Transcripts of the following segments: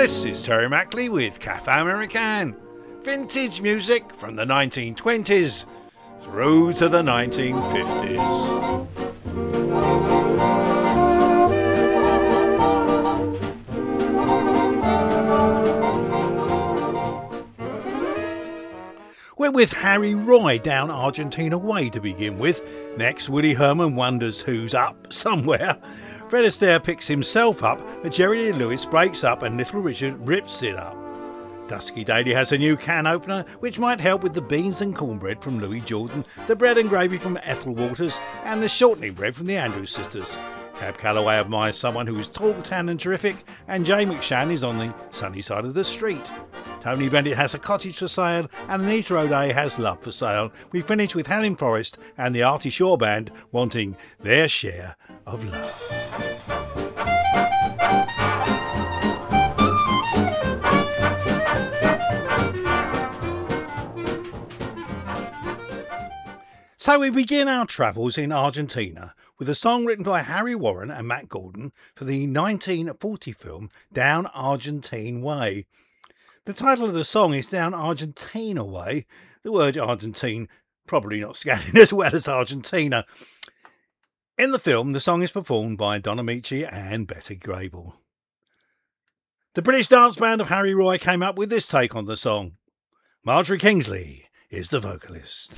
This is Terry Mackley with Cafe American. Vintage music from the 1920s through to the 1950s. We're with Harry Roy down Argentina way to begin with. Next, Woody Herman wonders who's up somewhere. Fred Astaire picks himself up, but Jerry Lee Lewis breaks up and Little Richard rips it up. Dusky Daily has a new can opener, which might help with the beans and cornbread from Louis Jordan, the bread and gravy from Ethel Waters, and the shortening bread from the Andrews Sisters. Cab Calloway admires someone who is tall, tan and terrific, and Jay McShann is on the sunny side of the street. Tony Bennett has a cottage for sale, and Anita O'Day has love for sale. We finish with Helen Forrest and the Artie Shaw Band wanting their share of love. So we begin our travels in Argentina with a song written by Harry Warren and Matt Gordon for the 1940 film Down Argentine Way. The title of the song is Down Argentina Way. The word Argentine probably not scanning as well as Argentina. In the film, the song is performed by Don Amici and Betty Grable. The British dance band of Harry Roy came up with this take on the song. Marjorie Kingsley is the vocalist.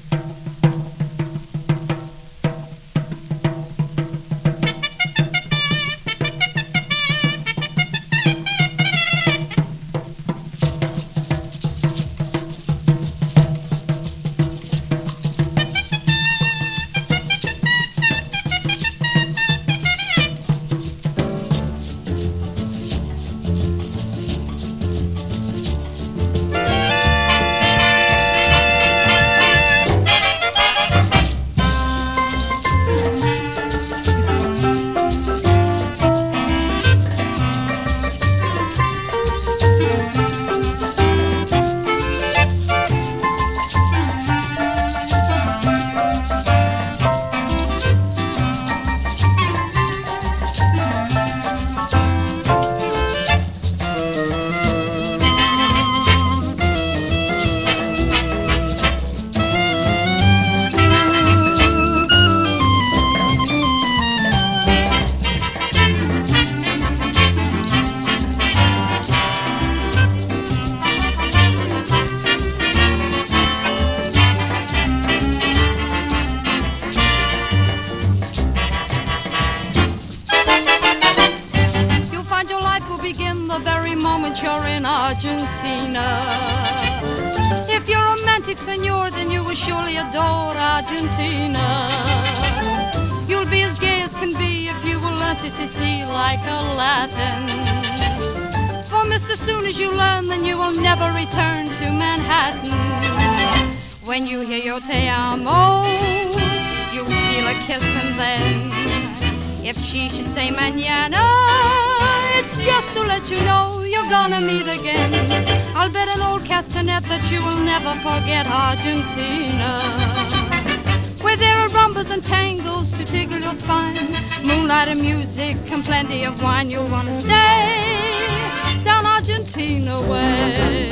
When you hear your te amo, you'll feel a kiss and then if she should say mañana, it's just to let you know you're gonna meet again. I'll bet an old castanet that you will never forget Argentina, where there are rumbas and tangos to tickle your spine, moonlight and music and plenty of wine. You'll want to stay down Argentina way.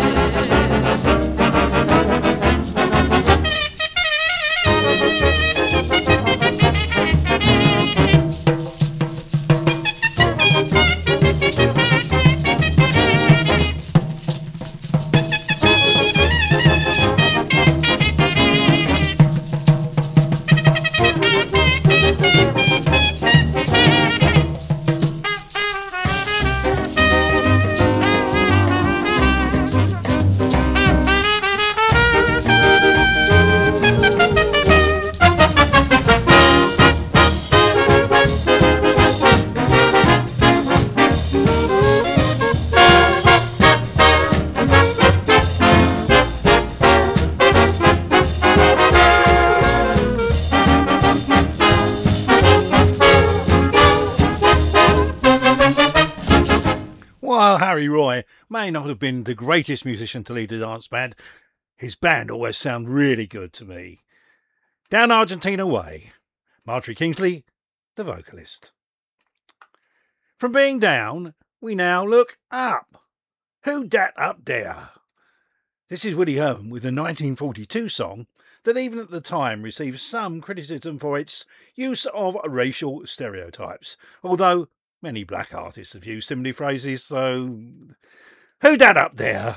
While Harry Roy may not have been the greatest musician to lead a dance band, his band always sound really good to me. Down Argentina Way, Marjorie Kingsley, the vocalist. From being down, we now look up. Who dat up there? This is Woody Herman with a 1942 song that even at the time received some criticism for its use of racial stereotypes, although many black artists have used similar phrases, so who dat up there?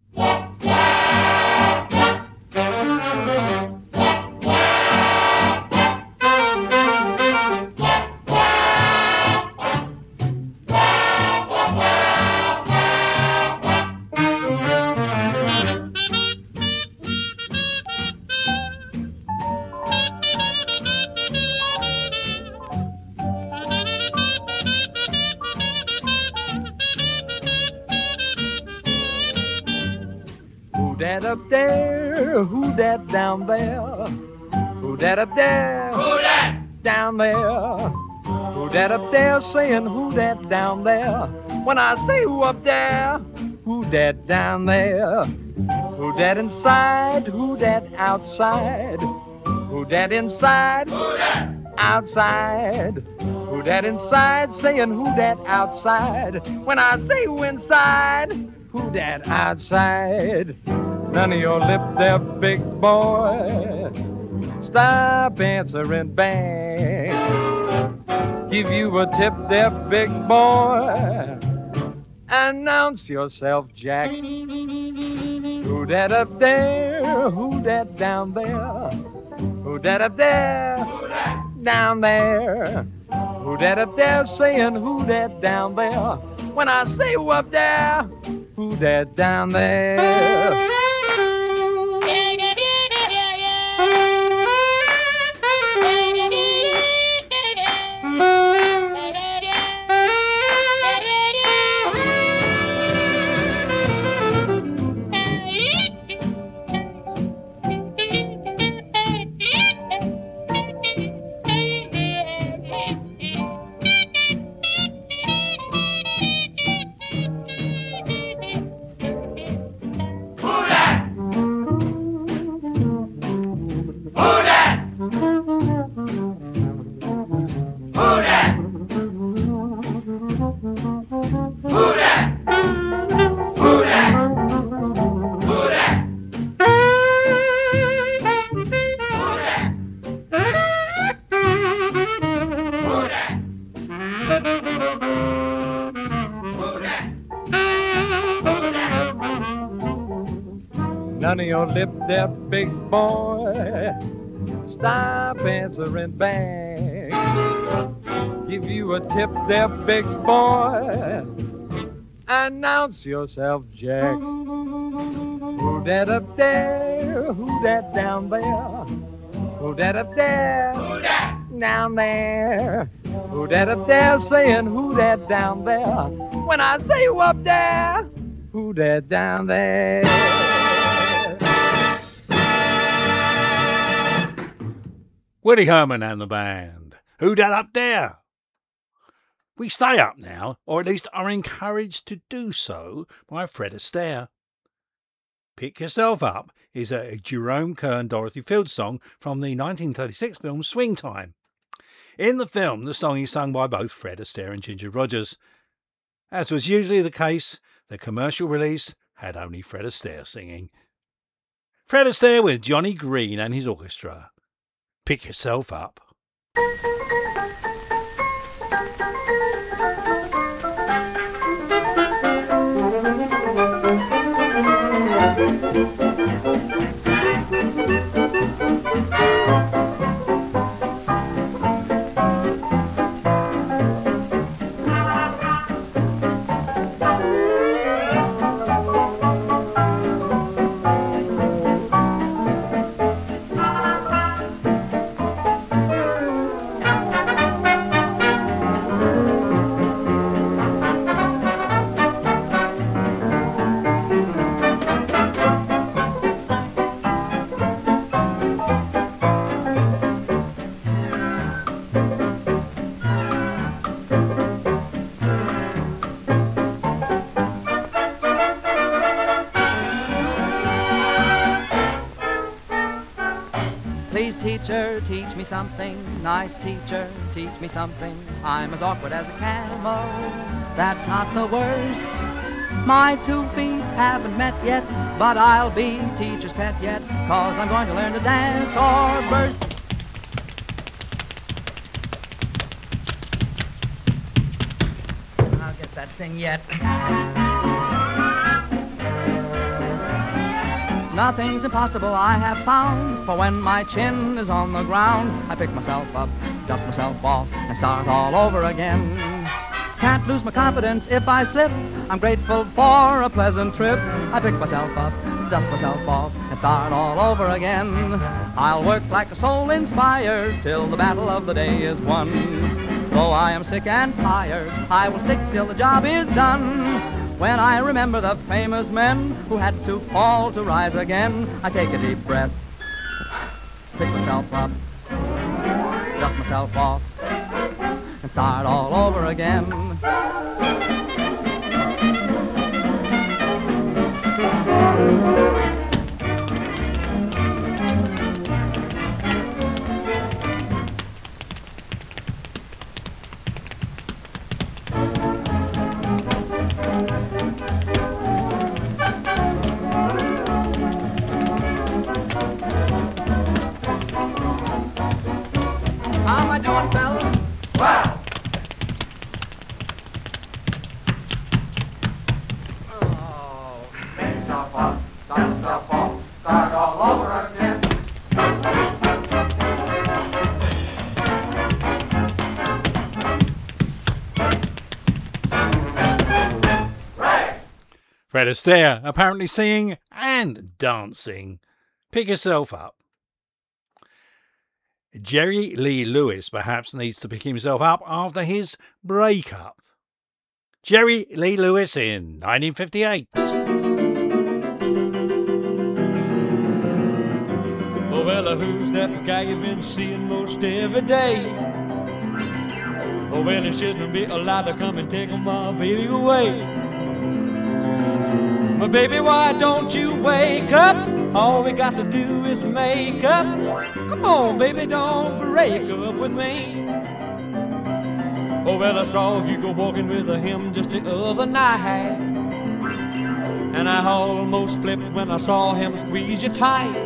Who dat up there? Who dat down there? Who dat up there? Who dat down there? Who dat up there saying who dat down there? When I say who up there, who dat down there? Who dat inside? Who dat outside? Who dat inside? Who dat outside? Who dat inside saying who dat outside? When I say who inside, who dat outside? None of your lip there, big boy. Stop answering back. Give you a tip there, big boy. Announce yourself, Jack. Who dat up there? Who dat down there? Who dat up there? Who dat down there? Who dat up there saying who dat down there? When I say who up there, who dat down there? None of your lip there, big boy. Stop answering back. Give you a tip there, big boy. Announce yourself, Jack. Who dat up there? Who dat down there? Who dat up there? Who dat down there? Who dat up there saying who dat down there? When I say who up there, who dat down there? Woody Herman and the band. Who dat up there? We stay up now, or at least are encouraged to do so by Fred Astaire. Pick Yourself Up is a Jerome Kern Dorothy Fields song from the 1936 film Swing Time. In the film, the song is sung by both Fred Astaire and Ginger Rogers. As was usually the case, the commercial release had only Fred Astaire singing. Fred Astaire with Johnny Green and his orchestra. Pick Yourself Up. Please, teacher, teach me something. Nice teacher, teach me something. I'm as awkward as a camel. That's not the worst. My 2 feet haven't met yet, but I'll be teacher's pet yet, 'cause I'm going to learn to dance or burst. I'll get that thing yet. Nothing's impossible I have found, for when my chin is on the ground, I pick myself up, dust myself off, and start all over again. Can't lose my confidence if I slip. I'm grateful for a pleasant trip. I pick myself up, dust myself off, and start all over again. I'll work like a soul inspired till the battle of the day is won. Though I am sick and tired, I will stick till the job is done. When I remember the famous men who had to fall to rise again, I take a deep breath, pick myself up, dust myself off, and start all over again. How am I doing, fellas? Wow! Start all over again. Fred Astaire apparently singing and dancing. Pick yourself up. Jerry Lee Lewis perhaps needs to pick himself up after his breakup. Jerry Lee Lewis in 1958. Oh, well, who's that guy you've been seeing most every day? Oh, well, he shouldn't be allowed to come and take my baby away. But baby, why don't you wake up? All we got to do is make up. Come on, baby, don't break up with me. Oh, well, I saw you go walking with him just the other night, and I almost flipped when I saw him squeeze you tight.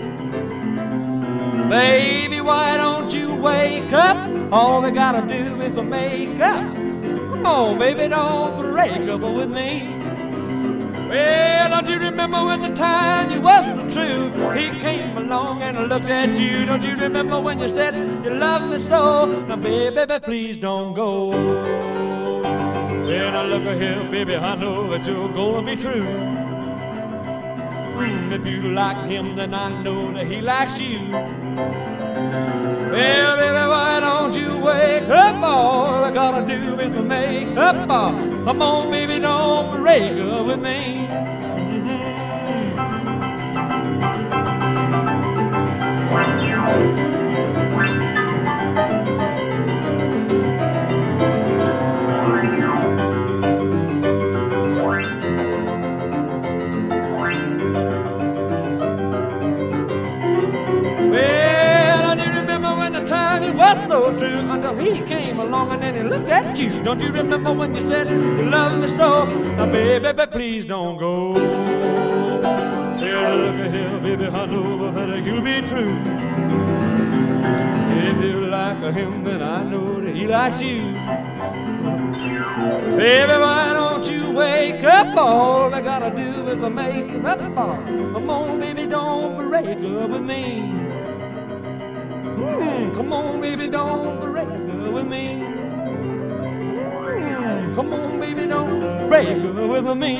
Baby, why don't you wake up? All we gotta do is make up. Come on, baby, don't break up with me. Well, don't you remember when the time you was so true? He came along and looked at you. Don't you remember when you said you loved me so? Now, baby, please don't go. Well, now look here, baby, I know that you're gonna be true. If you like him, then I know that he likes you. Well, baby, why don't you wake up? All I gotta do is make up. Come on, baby, don't break up with me. It was so true until he came along and then he looked at you. Don't you remember when you said you love me so? Now, baby, please don't go. Here, look at here, baby, I know that you'll be true. If you like him, then I know that he likes you. Baby, why don't you wake up? All I gotta do is make up. Come on, baby, don't break up with me. Come on, baby, don't break up with me. Come on, baby, don't break up with me.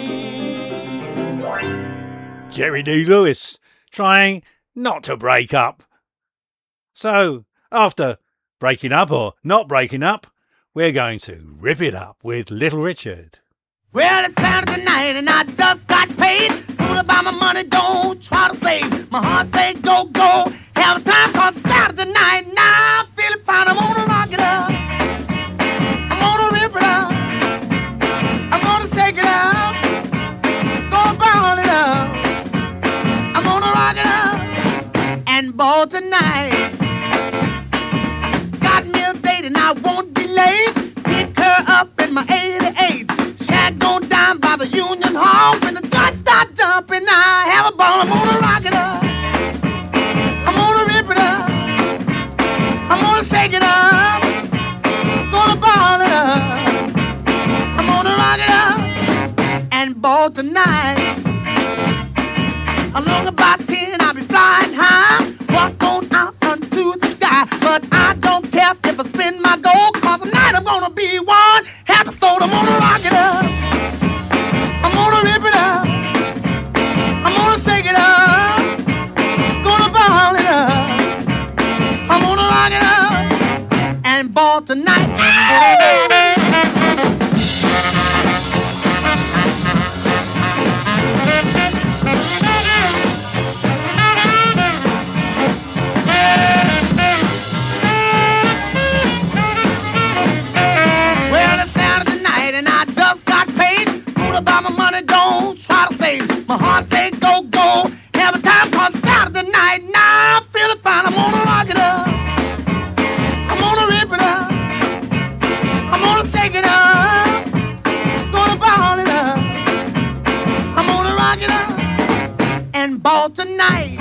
Jerry Lee Lewis trying not to break up. So, after breaking up or not breaking up, we're going to rip it up with Little Richard. Well, it's Saturday night and I just got paid. Fool about my money, don't try to save. My heart say go, go. Have a time cause Saturday night. Now I'm feeling fine. I'm gonna rock it up. I'm gonna rip it up. I'm gonna shake it up. Gonna ball it up. I'm gonna rock it up. And and ball tonight. Got me a date and I won't be late. Pick her up in my 88. Shack go down by the Union Hall. When the joints start jumping, I have a ball. I'm gonna rock it up. I'm gonna rip it up. I'm gonna shake it up. Gonna ball it up. I'm gonna rock it up and ball tonight. Along about 10, I'll be flying high. Walk on out unto the sky. But I don't care if I spin my gold, cause tonight I'm gonna be one happy soul. I'm gonna rock it up. I'm gonna rip it up. I'm gonna shake it up. Gonna ball it up. I'm gonna rock it up and ball tonight. About my money, don't try to save. My heart say go, go. Have a time cause Saturday night. Now I'm feeling fine. I'm gonna rock it up. I'm gonna rip it up. I'm gonna shake it up. Gonna ball it up. I'm gonna rock it up and ball tonight.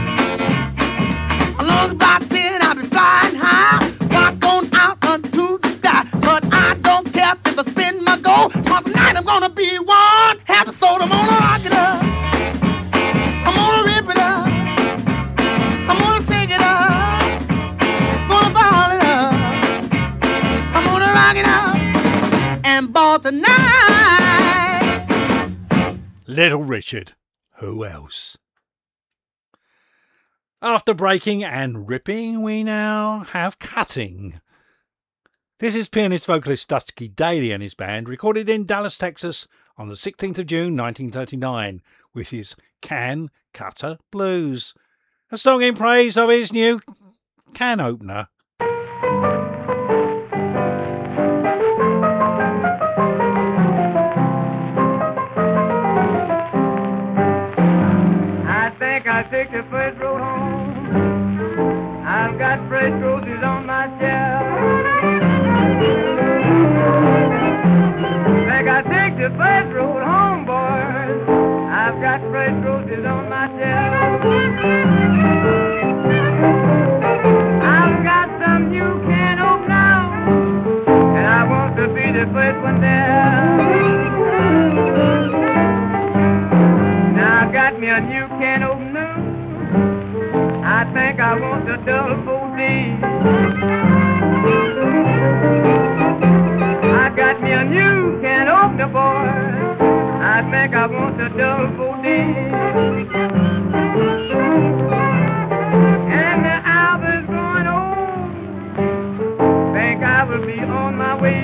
Along about 10, I'll be flying high. Walk on out unto the sky. But I don't care if I spin my gold, cause tonight I'm gonna be one happy soul. I'm gonna rock it up. I'm gonna rip it up. I'm gonna shake it up. Gonna ball it up. I'm gonna rock it up and ball tonight. Little Richard. Who else? After breaking and ripping, we now have cutting. This is pianist vocalist Dusky Daly and his band, recorded in Dallas, Texas on the 16th of June 1939 with his Can Cutter Blues, a song in praise of his new can opener. I think I'll take the first road home. I've got fresh roses on my shelf. Think I'll take the first road home, boys. I've got fresh roses on my shelf. I've got some new can open now, and I want to be the first one there. Now I got me a new can opener. I think I want the double 4D. I got me a new can opener, boy. I think I want the double 4D. And the hour's going on. Think I will be on my way.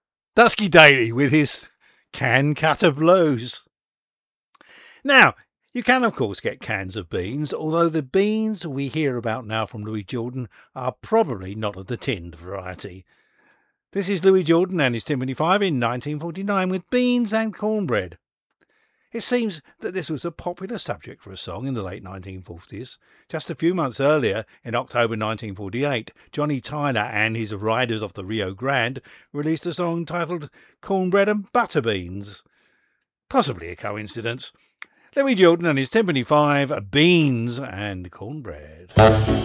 Dusky Daly with his Can Cutter Blues. Now, You can, of course, get cans of beans, although the beans we hear about now from Louis Jordan are probably not of the tinned variety. This is Louis Jordan and his Timpani 5 in 1949 with Beans and Cornbread. It seems that this was a popular subject for a song in the late 1940s. Just a few months earlier, in October 1948, Johnny Tyler and his Riders of the Rio Grande released a song titled Cornbread and Butter Beans. Possibly a coincidence. Louis Jordan and his Timpani 5, Beans and Cornbread.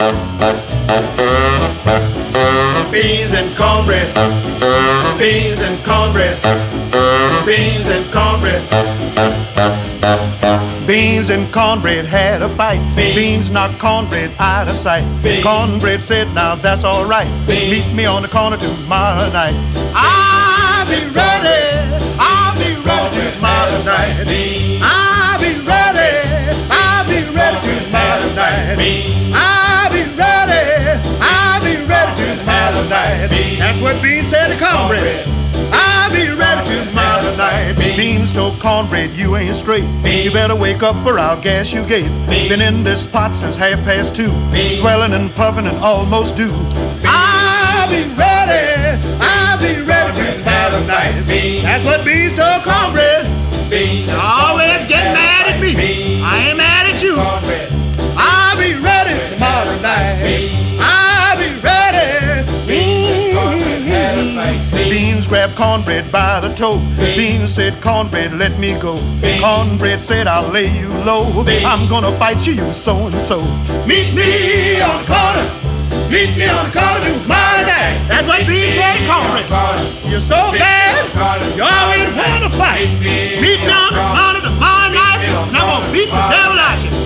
Beans and cornbread, beans and cornbread, beans and cornbread. Beans and cornbread had a fight. Beans knocked cornbread out of sight. Cornbread said, now that's all right. Meet me on the corner tomorrow night. I'll be ready. I'll be ready tomorrow night. I'll be ready. I'll be ready tomorrow night. I'll be ready. I'll be ready tomorrow night. That's what Beans said to cornbread. I'll be ready tomorrow night. Beans told cornbread, you ain't straight. You better wake up or I'll gas you gate. Been in this pot since 2:30. Swelling and puffing and almost due. I'll be ready. I'll be ready tomorrow night. That's what Beans told cornbread. Beans always get mad at me. I ain't mad at you. I'll be ready tomorrow night. I'll be ready. Beans grabbed cornbread by the toe. Beans said, cornbread, let me go. Cornbread said, I'll lay you low. I'm gonna fight you, you so-and-so. Meet me on the corner. Meet me on the corner tomorrow night. That's what Beans said to cornbread. You're so bad, you always want to fight. Meet me on the corner tomorrow night, and I'm gonna beat the devil out you.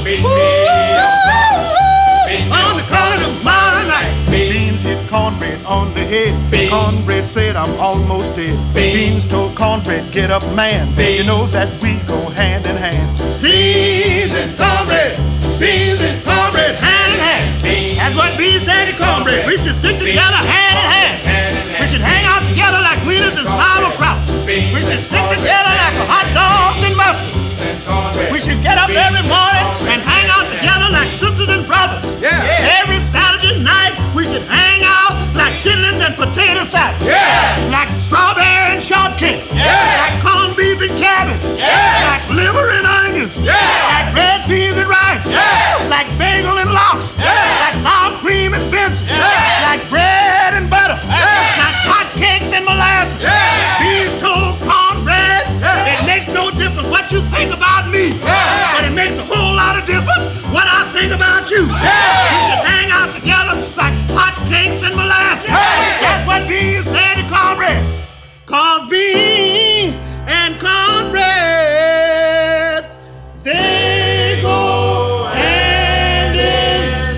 On the corner tomorrow night. Beans hit cornbread on the head. Cornbread said, I'm almost dead. Beans told cornbread, get up, man. You know that we go hand in hand. Beans and cornbread, hand in hand. That's what Beans said to cornbread. We should stick together hand in hand. We should hang out together like wieners and sauerkraut. We should stick together like hot dogs and mustard. We should get up every morning and hang out together like sisters and brothers. Every Saturday night we should hang out like chitlins and potato salad. Like strawberry and shortcake. Like corned beef and cabbage. Like liver and onions. Like red peas and rice. Like bagel and lox. Like sour cream and Benson. Like bread and butter. Like hot cakes and molasses. Beans told cornbread, it makes no difference what you think about me, but it makes a whole lot of difference what I think about you. We should hang out together like hot cakes and molasses. That's what Beans said to cornbread. 'Cause beans and cornbread, they go hand in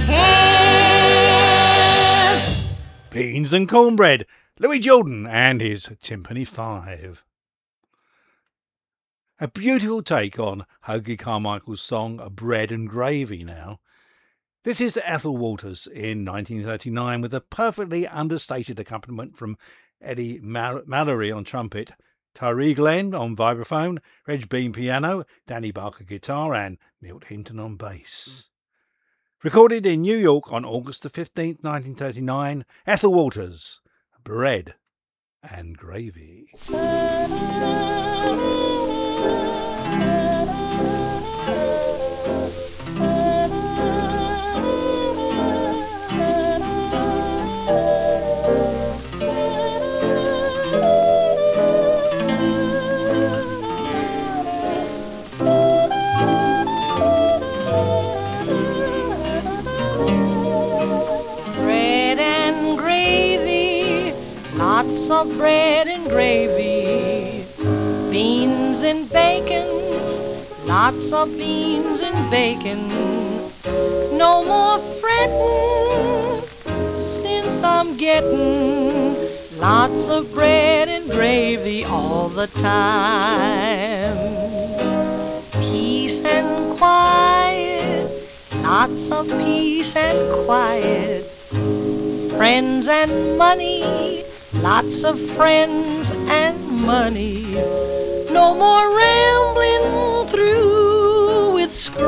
hand. Beans and Cornbread, Louis Jordan and his Timpani 5. A beautiful take on Hoagy Carmichael's song Bread and Gravy now. This is Ethel Waters in 1939 with a perfectly understated accompaniment from Eddie Mallory on trumpet, Tyree Glenn on vibraphone, Reg Beam piano, Danny Barker guitar and Milt Hinton on bass. Recorded in New York on August the 15th, 1939, Ethel Waters, Bread and Gravy. Lots of bread and gravy, beans and bacon, lots of beans and bacon. No more fretting, since I'm getting lots of bread and gravy all the time. Peace and quiet, lots of peace and quiet. Friends and money, lots of friends and money. No more rambling through with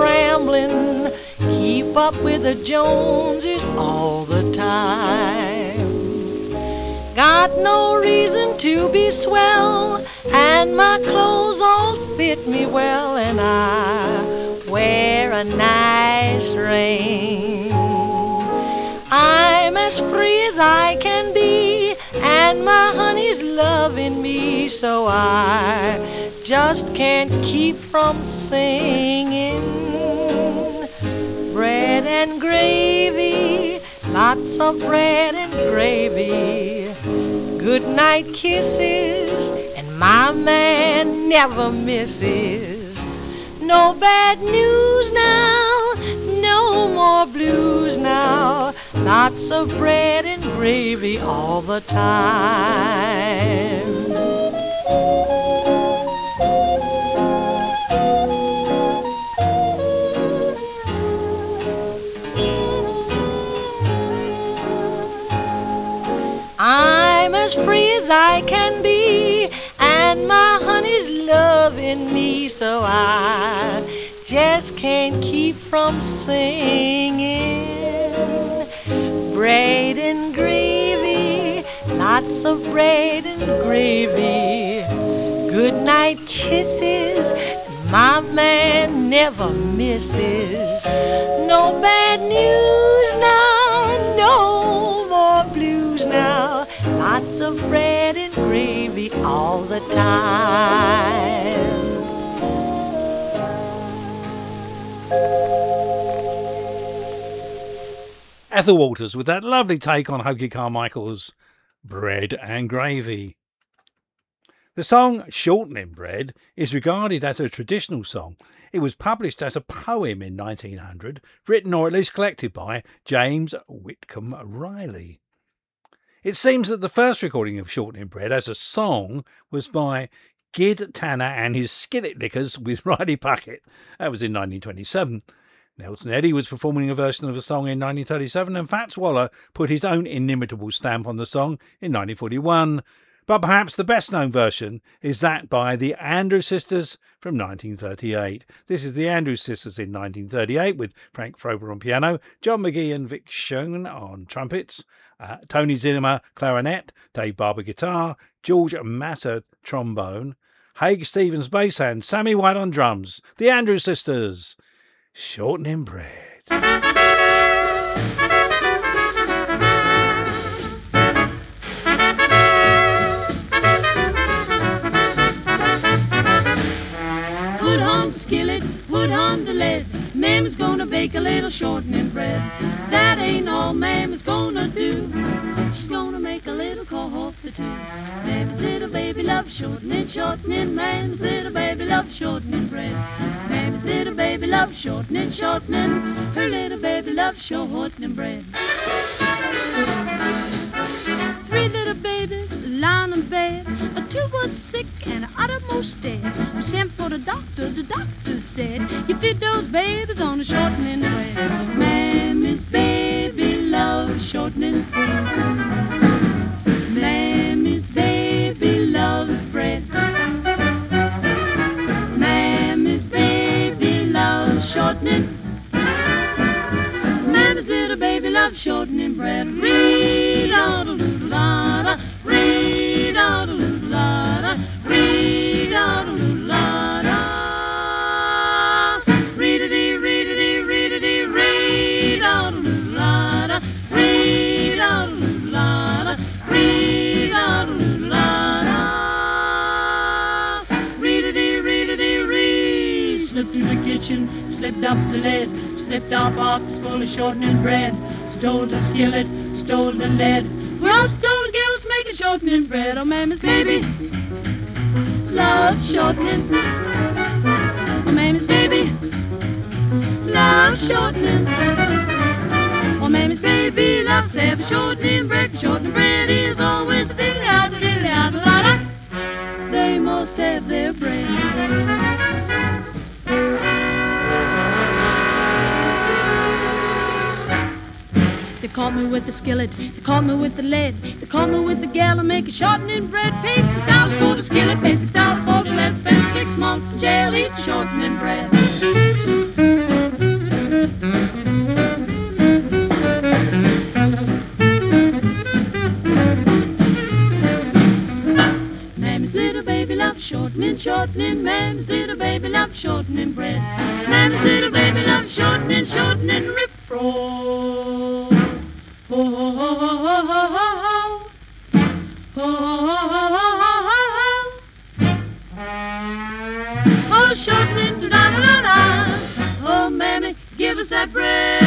up with the Joneses all the time. Got no reason to be swell, and my clothes all fit me well, and I wear a nice ring. I'm as free as I can be, and my honey's loving me, so I just can't keep from singing. Bread and gravy, lots of bread and gravy, good night kisses, and my man never misses. No bad news now, no more blues now, lots of bread and gravy all the time. I'm as free as I can be, and my honey's loving me, so I just can't keep from singing. Bread and gravy, lots of bread and gravy, good night kisses, my man never misses. No bad news now, no more blues now, lots of bread and gravy all the time. Ethel Waters with that lovely take on Hoagy Carmichael's Bread and Gravy. The song Shortening Bread is regarded as a traditional song. It was published as a poem in 1900, written or at least collected by James Whitcomb Riley. It seems that the first recording of Shortening Bread as a song was by Gid Tanner and his Skillet Lickers with Riley Puckett. That was in 1927. Nelson Eddy was performing a version of the song in 1937, and Fats Waller put his own inimitable stamp on the song in 1941. But perhaps the best-known version is that by the Andrews Sisters from 1938. This is the Andrews Sisters in 1938 with Frank Frober on piano, John McGee and Vic Schoen on trumpets, Tony Zinema clarinet, Dave Barber guitar, George Massa trombone, Haig Stevens bass and Sammy White on drums. The Andrews Sisters, Shortening Bread. Put on the skillet, put on the lead. Mammy's gonna bake a little shortening bread. That ain't all Mammy's gonna do. She's gonna make a little coffee too. Mammy's little baby loves shortening, shortening. Mammy's little baby loves shortening bread. Mammy's little baby loves shortening, shortening. Her little baby loves shortening bread. Three little babies lying in bed. Two was sick and the uttermost dead. We sent for the doctor said, you feed those babies on the shortening bread. Mammy's baby loves shortening bread. Mammy's baby loves bread. Mammy's baby loves shortening. Mammy's little baby loves shortening bread. Read-a-doodle-da-da, read-a-doodle-da-da, read-a-doodle-da-da. Read-a-dee, read-a-dee, read-a-dee, read-a-doodle-da-da, read-a-doodle-da-da, read-a-doodle-da-da. Read-a-dee, read-a-dee, read. Slipped through the kitchen, slipped up the lid, slipped off box full of shortening bread. Stole the skillet, stole the lead. We all stole the girls making shortening bread. Oh, Mammy's baby loves shortening. Oh, Mammy's baby loves shortening. Oh, Mammy's baby loves to have a shortening bread. The shortening bread is always a diddly-out-a-diddly-out-a-da-da. They must have their bread. They caught me with the skillet, they caught me with the lead, they caught me with the gal and make a shortening bread. Paid $6 for the skillet, paid $6 for the lead, spent 6 months in jail eating shortening bread. shortening. Mammy's little baby loves shortening bread. Mammy's little baby loves shortening, shortening, rip-roll. Ho, ho, ho, ho, ho, ho, ho. Ho, ho, ho, ho, ho, ho. Oh, shortening to da-da-da-da. Oh, mammy, give us that bread.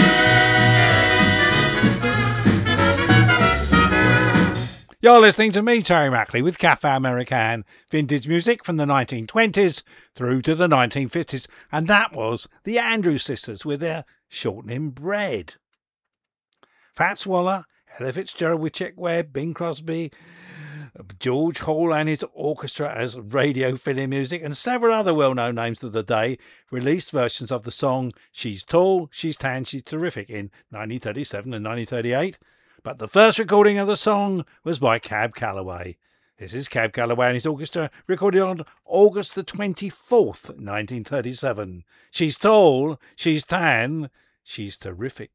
You're listening to me, Terry Mackley, with Cafe Americain, vintage music from the 1920s through to the 1950s. And that was the Andrews Sisters with their Shortening Bread. Fats Waller, Ella Fitzgerald with Chick Webb, Bing Crosby, George Hall and his orchestra as radio fill-in music, and several other well-known names of the day released versions of the song She's Tall, She's Tan, She's Terrific in 1937 and 1938. But the first recording of the song was by Cab Calloway. This is Cab Calloway and his orchestra, recorded on August the 24th, 1937. She's tall, she's tan, she's terrific.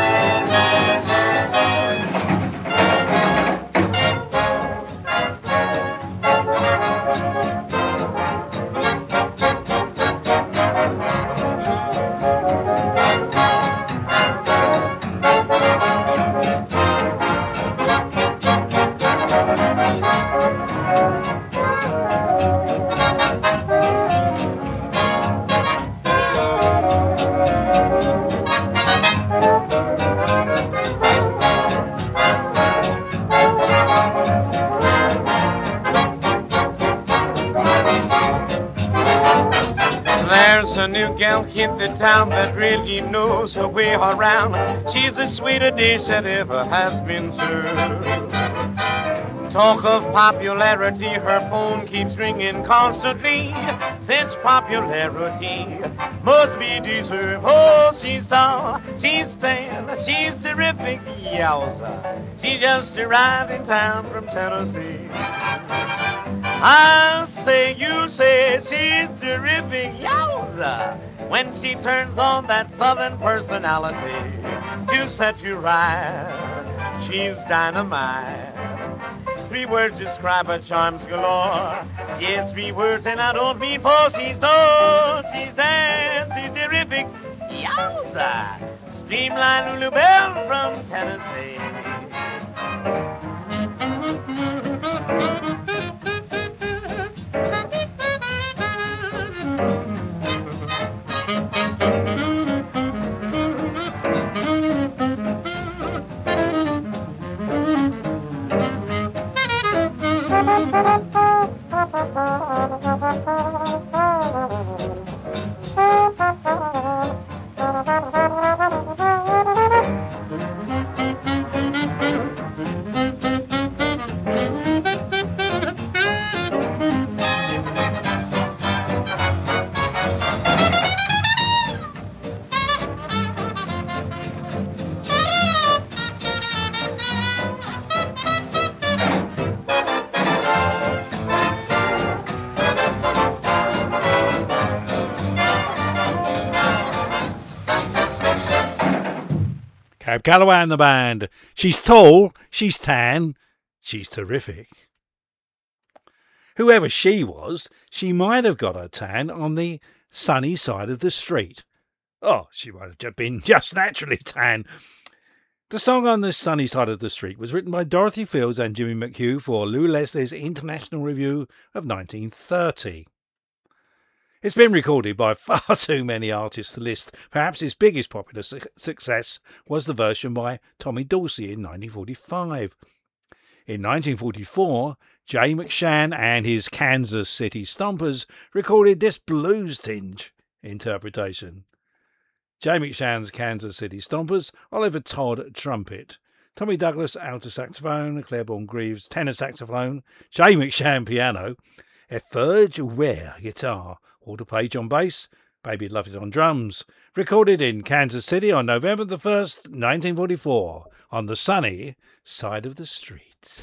A new gal hit the town that really knows her way around. She's the sweetest dish that ever has been served. Talk of popularity, her phone keeps ringing constantly. Since popularity must be deserved. Oh, she's tall, she's tan, she's terrific, yowza. She just arrived in town from Tennessee. I'll say, you say, she's terrific, yowza. When she turns on that southern personality to set you right, she's dynamite. 3 words describe her charms galore. She has 3 words and I don't mean 4. She's tall, she's tan, she's terrific, yowza. Streamline Lulu Bell from Tennessee. Cab Calloway and the band. She's tall, she's tan, she's terrific. Whoever she was, she might have got her tan on the sunny side of the street. Oh, she might have been just naturally tan. The song On the Sunny Side of the Street was written by Dorothy Fields and Jimmy McHugh for Lou Leslie's International Review of 1930. It's been recorded by far too many artists to list. Perhaps its biggest popular success was the version by Tommy Dorsey in 1945. In 1944, Jay McShann and his Kansas City Stompers recorded this blues tinge interpretation. Jay McShann's Kansas City Stompers, Oliver Todd trumpet, Tommy Douglas alto saxophone, Claiborne Greaves tenor saxophone, Jay McShann piano, Efferge Ware guitar, Walter Page on bass, Baby Love It on drums. Recorded in Kansas City on November the 1st, 1944, on the sunny side of the street.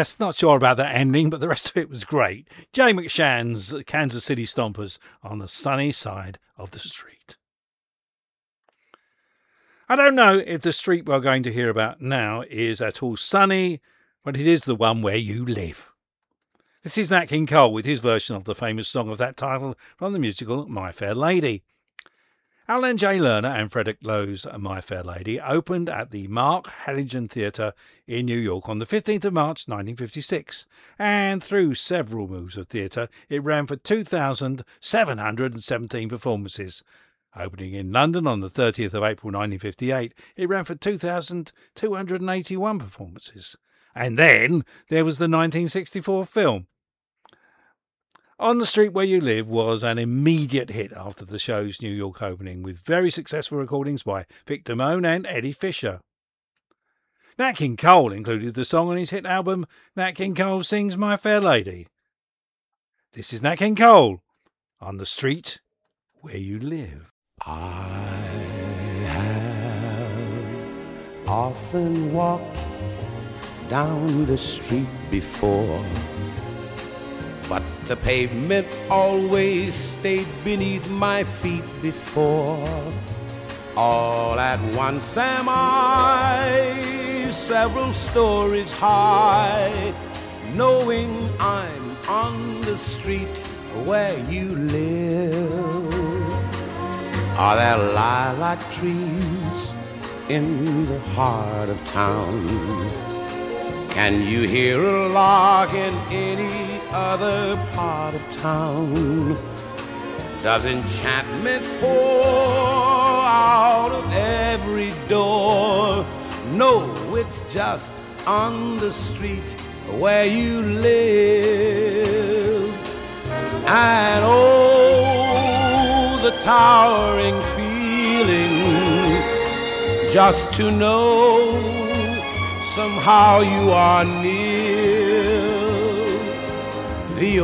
Yes, not sure about that ending, but the rest of it was great. Jay McShann's Kansas City Stompers on the sunny side of the street. I don't know if the street we're going to hear about now is at all sunny, but it is the one where you live. This is Nat King Cole with his version of the famous song of that title from the musical My Fair Lady. Alan J. Lerner and Frederick Lowe's My Fair Lady opened at the Mark Halligan Theatre in New York on the 15th of March 1956, and through several moves of theatre it ran for 2,717 performances. Opening in London on the 30th of April 1958, it ran for 2,281 performances. And then there was the 1964 film. On the Street Where You Live was an immediate hit after the show's New York opening, with very successful recordings by Vic Damone and Eddie Fisher. Nat King Cole included the song on his hit album Nat King Cole Sings My Fair Lady. This is Nat King Cole on the Street Where You Live. I have often walked down the street before, but the pavement always stayed beneath my feet before. All at once am I several stories high, knowing I'm on the street where you live. Are there lilac trees in the heart of town? Can you hear a lark in any other part of town? Does enchantment pour out of every door? No, it's just on the street where you live. And oh, the towering feeling just to know somehow you are near. The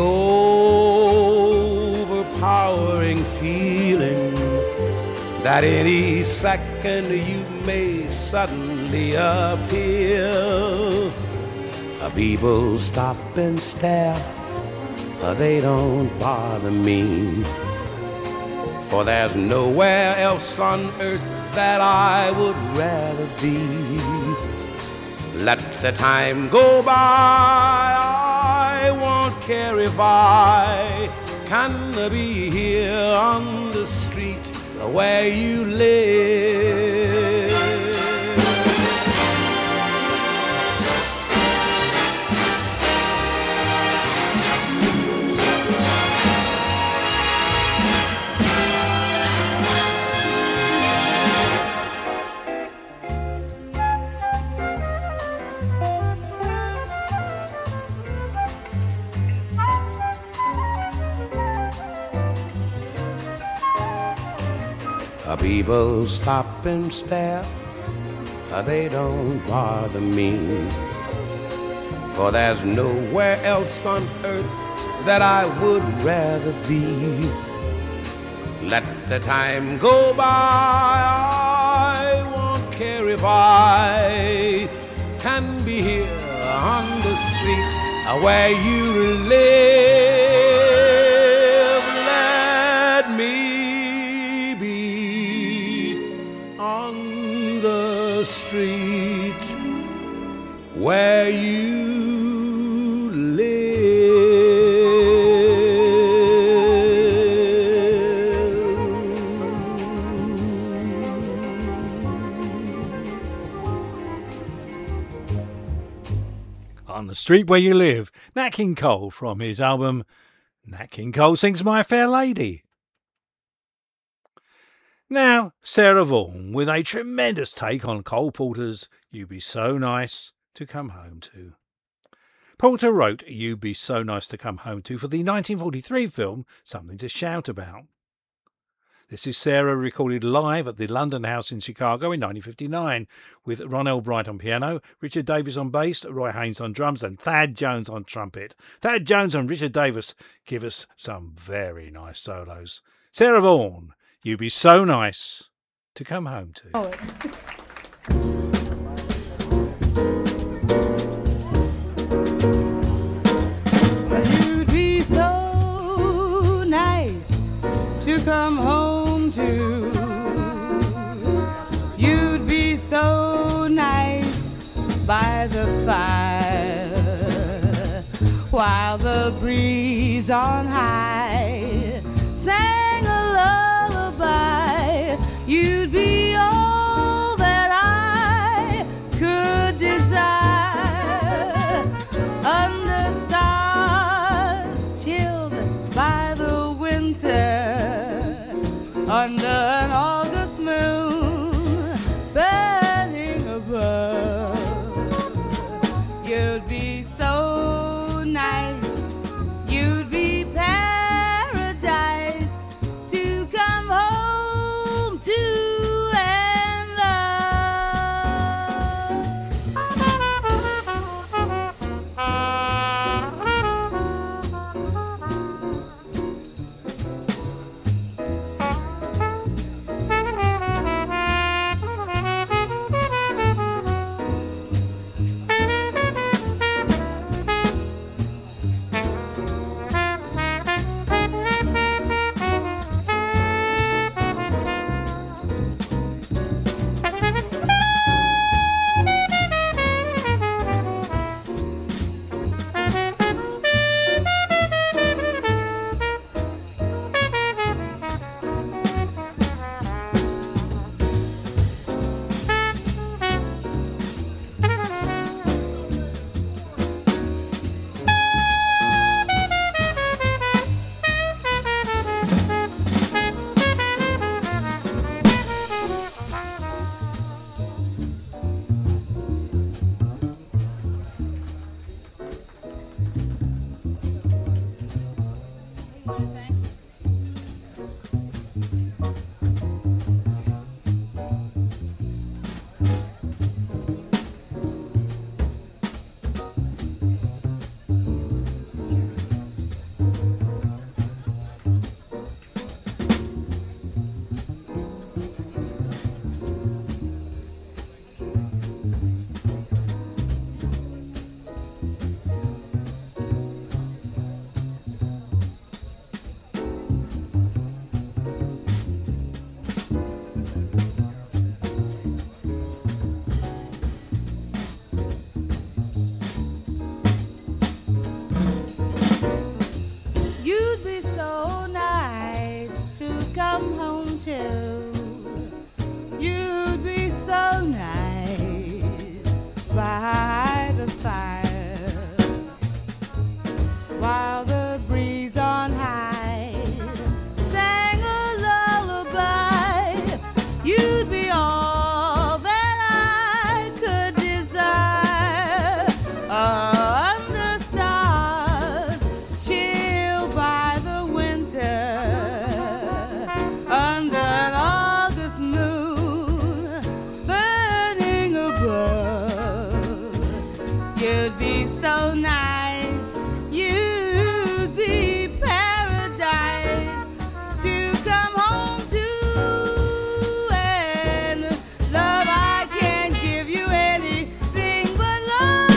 overpowering feeling that any second you may suddenly appear. People stop and stare, they don't bother me, for there's nowhere else on earth that I would rather be. Let the time go by, I won't care if I can be here on the street where you live. People stop and stare, they don't bother me, for there's nowhere else on earth that I would rather be. Let the time go by, I won't care if I can be here on the street where you live. Let me street where you live. On the Street Where You Live, Nat King Cole from his album Nat King Cole Sings My Fair Lady. Now, Sarah Vaughan with a tremendous take on Cole Porter's You'd Be So Nice to Come Home To. Porter wrote You'd Be So Nice to Come Home To for the 1943 film Something to Shout About. This is Sarah recorded live at the London House in Chicago in 1959 with Ron Albright on piano, Richard Davis on bass, Roy Haynes on drums and Thad Jones on trumpet. Thad Jones and Richard Davis give us some very nice solos. Sarah Vaughan, You'd Be So Nice to Come Home To. Oh, come home to. You'd be so nice by the fire while the breeze on high sang a lullaby. You'd be all that I could desire under stars chilled by the winter, under an August moon burning above. You'd be so nice, you'd be paradise to come home to and you'd be so nice to come home to. You'd be so nice by the fire while the breeze on high sang a lullaby. You'd be all that I could desire under stars chilled by the winter, under an August moon burning above. You'd be so nice, you'd be paradise to come home to. And love, I can't give you anything but love.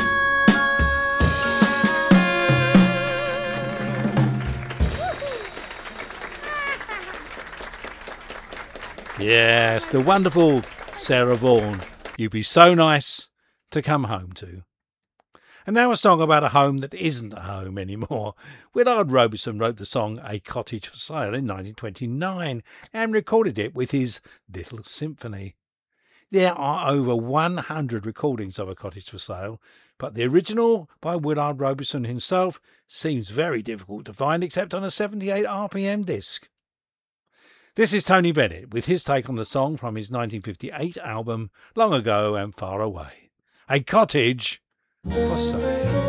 Yes, the wonderful Sarah Vaughan. You'd be so nice to come home to. And now a song about a home that isn't a home anymore. Willard Robinson wrote the song A Cottage for Sale in 1929 and recorded it with his Little Symphony. There are over 100 recordings of A Cottage for Sale, but the original by Willard Robinson himself seems very difficult to find except on a 78 RPM disc. This is Tony Bennett with his take on the song from his 1958 album Long Ago and Far Away. A Cottage for Sale.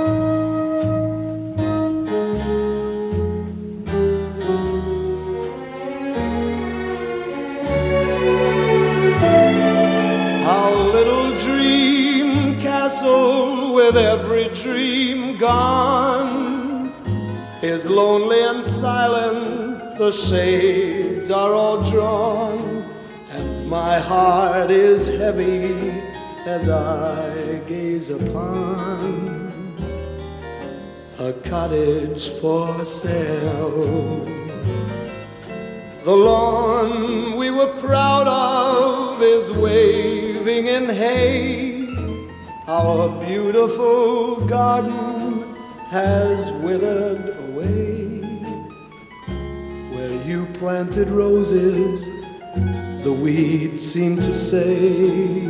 Our little dream castle with every dream gone is lonely and silent, the shades are all drawn, and my heart is heavy as I gaze upon a cottage for sale. The lawn we were proud of is waving in hay. Our beautiful garden has withered away. Where you planted roses, the weeds seem to say,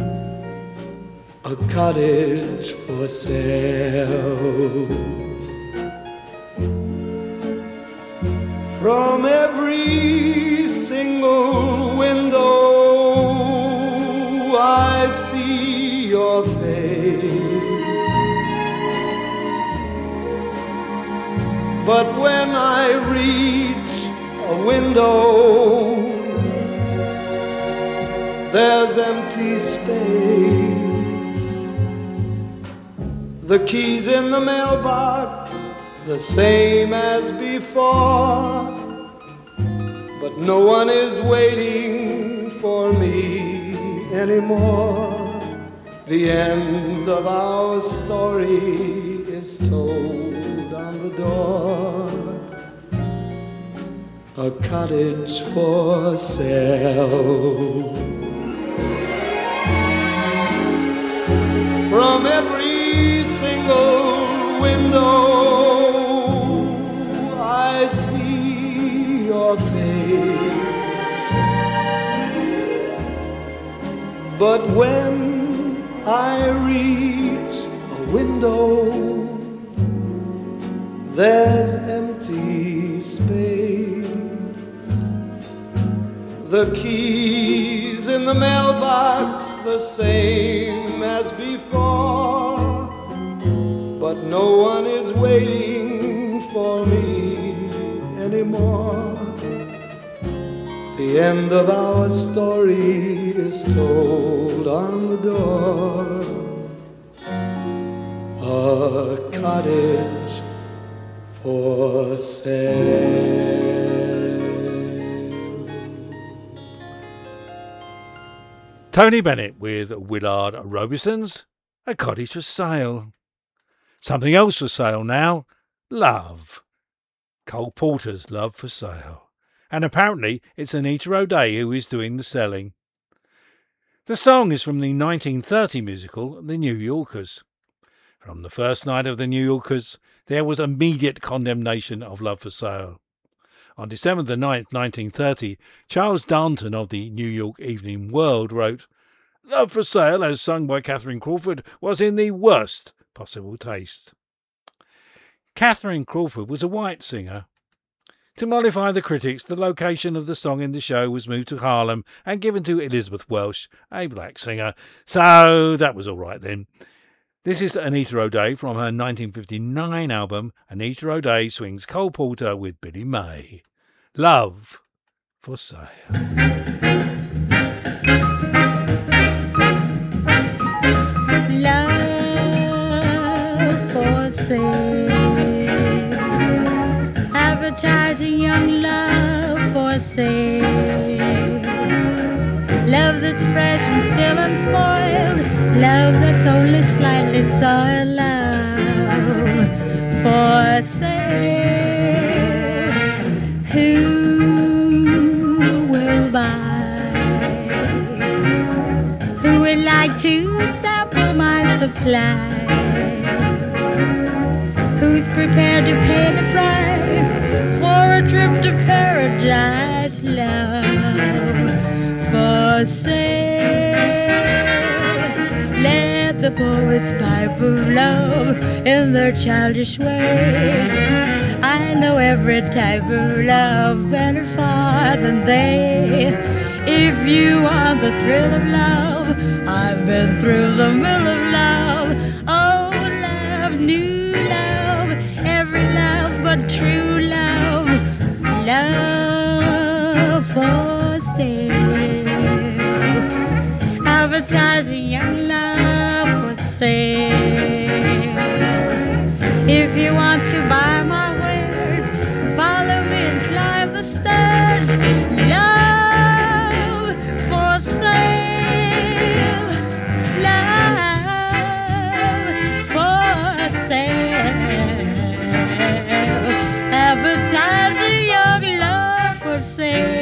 a cottage for sale. From every single window I see your face, but when I reach a window, there's empty space. The keys in the mailbox, the same as before, but no one is waiting for me anymore. The end of our story is told on the door. A cottage for sale. From every single window I see your face, but when I reach a window, there's empty space. The keys in the mailbox, the same as before, but no one is waiting for me anymore. The end of our story is told on the door. A cottage for sale. Tony Bennett with Willard Robison's A Cottage for Sale. Something else for sale now, love. Cole Porter's Love for Sale. And apparently it's Anita O'Day who is doing the selling. The song is from the 1930 musical The New Yorkers. From the first night of The New Yorkers, there was immediate condemnation of Love for Sale. On December the 9th, 1930, Charles Darnton of the New York Evening World wrote, Love for Sale, as sung by Catherine Crawford, was in the worst possible taste. Catherine Crawford was a white singer. To mollify the critics, the location of the song in the show was moved to Harlem and given to Elizabeth Welsh, a black singer. So that was all right then. This is Anita O'Day from her 1959 album, Anita O'Day Swings Cole Porter with Billy May. Love for Sale. Love for sale. Advertising young love for sale. Love that's fresh and still unspoiled. Love that's only slightly soiled. Love for sale. Who will buy? Who would like to sample my supply? Who's prepared to pay the price for a trip to paradise? Love for sale. Let the poets pipe of love in their childish way. I know every type of love better far than they. If you want the thrill of love, I've been through the mill of love. Oh, love, new love, every love but true love. Love for sale. Advertising young love for sale. If you want to buy my wares, follow me and climb the stairs. Love for sale. Love for sale. Advertising young love for sale.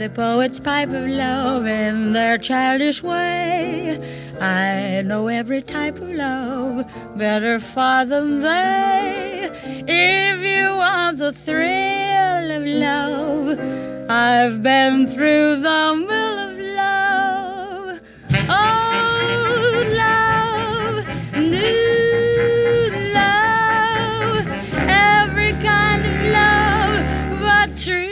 the poets pipe of love in their childish way. I know every type of love better far than they. If you want the thrill of love, I've been through the mill of love. Oh, love, new love, every kind of love but true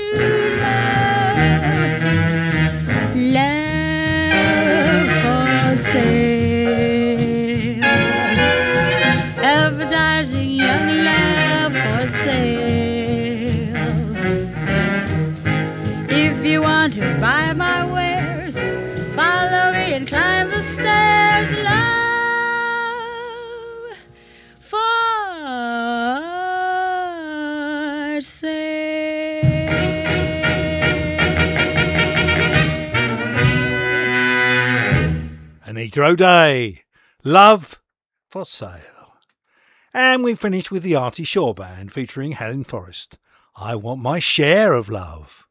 love. Love for sale, advertising young love for sale. If you want to buy my wares, follow me and climb the stairs. Love for sale. Anita O'Day, Love for Sale. And we finish with the Artie Shaw Band featuring Helen Forrest. I Want My Share of Love.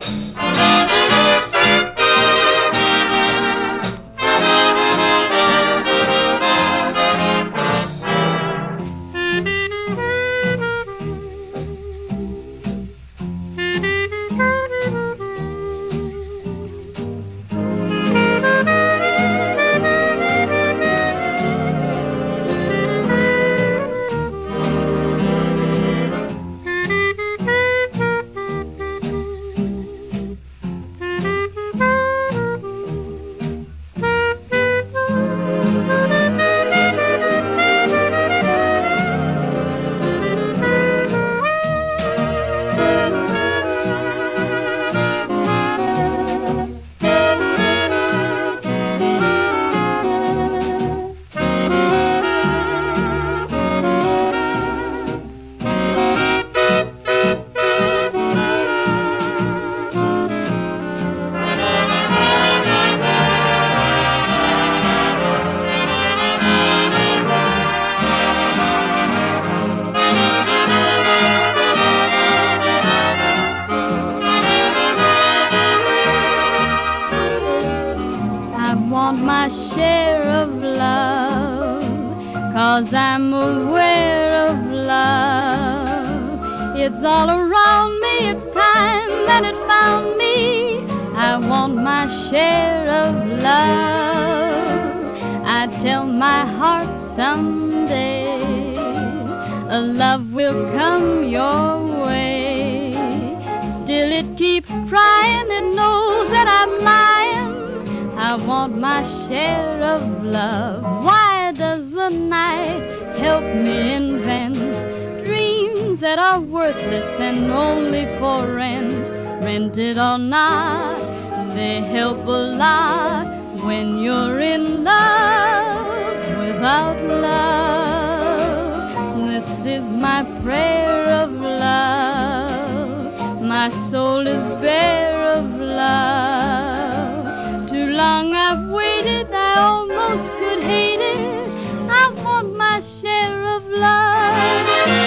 Cause I'm aware of love. It's all around me, it's time that it found me. I want my share of love. I tell my heart someday a love will come your way. Still it keeps crying, it knows that I'm lying. I want my share of love. Why does the night help me invent dreams that are worthless and only for rent? Rented or not, they help a lot when you're in love without love. This is my prayer of love. My soul is bare of love. Too long I've waited, I almost could hate it. I want my share of love.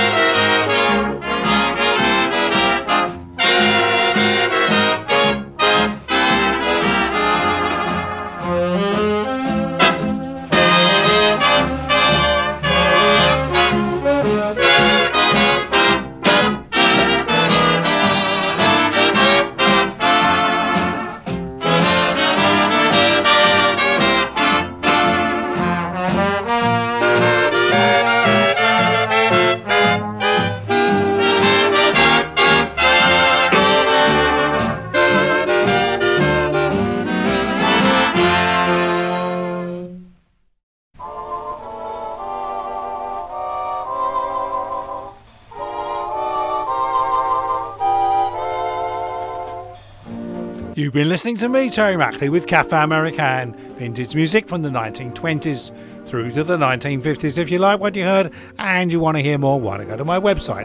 You've been listening to me, Terry Mackley, with Cafe American, vintage music from the 1920s through to the 1950s. If you like what you heard and you want to hear more, why don't you go to my website,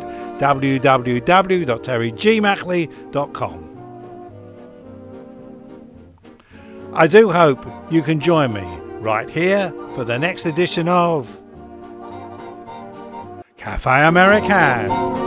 www.terrygmackley.com. I do hope you can join me right here for the next edition of Cafe American.